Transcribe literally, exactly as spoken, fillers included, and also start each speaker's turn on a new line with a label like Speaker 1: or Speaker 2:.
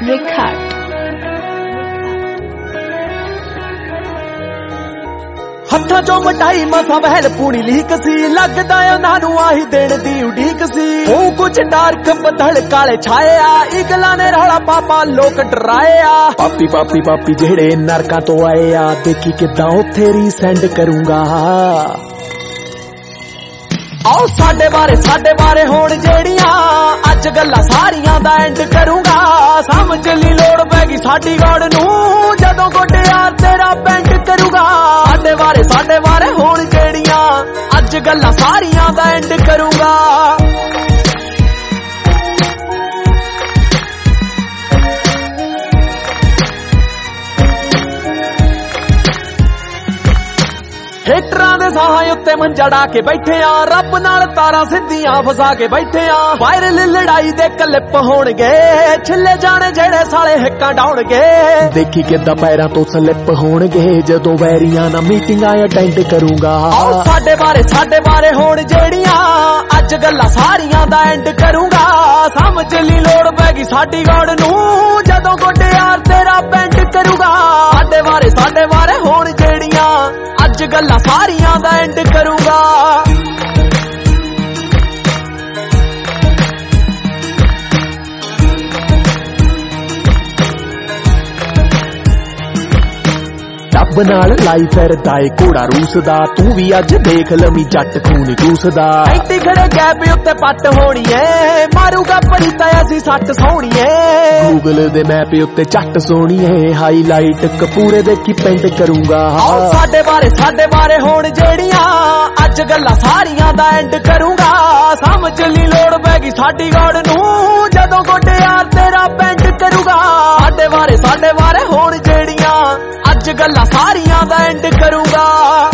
Speaker 1: Record.
Speaker 2: हत्थां चों मिठाई मसा बहल पूरी लीक सी लगदा उन्हां नूं आही देण दी उडीक सी ओ कुछ डार्क बदल काले छाए आ इगला ने रौला पापा लोक डराए आ पापी पापी पापी जेड़े नरकां तो आए आ देखी किदां उत्थे रीसेंड करूंगा आओ साडे बारे साडे बारे होण जेड़ियां अज गल्लां सारियां दा एंड करूंगा समझ ली लोड़ पैगी साडी गौड़ नूं जदों गोडे यार तेरा पेंट करूंगा साडे बारे साडे बारे होण जेड़ियां अज गल्लां सारियां दा एंड करूंगा हेटरां दे साहां उत्ते मंजड़ा के बैठे आ रब नाल तारा सिद्धियां फसा के बैठे आ वायरल लड़ाई दे क्लिप होणगे छिले जाने जेड़े साले हिक्कां डाउणगे देखी किदां पैरां तो स्लिप होणगे जदों वैरियां ना मीटिंगां अटेंड करूंगा साडे बारे साडे बारे होण जेड़ियां अज गल्लां सारियां दा एंड करूंगा समझ ली लोड़ पैगी साडी गौड़ नूं जदों गोडे यार तेरा पेंट करूंगा साडे बारे साडे बारे होण जेड़ियां अज गल्लां सारियां दा एंड करूंगा रब नाल लाई फिरदा ए घोड़ा रूसदा तू भी अज देख लमी जट खून चूसदा ऐंटी खड़े गैप उत्ते पट होनी है मारूगा परीता असी सट सोहनी है गूगल दे मैप उत्ते झट सोहनी है हाईलाइट कपूरे दे की पेंट करूंगा साडे बारे साडे बारे होण जेड़ियां अज गल्लां सारियां दा एंड करूंगा समझ ली लोड़ पैगी साडी गौड़ नूं जदों गोडे यार तेरा पेंट करूंगा साडे बारे साडे बारे होण जेड़ियां अज गल्लां सारियां दा एंड करूंगा।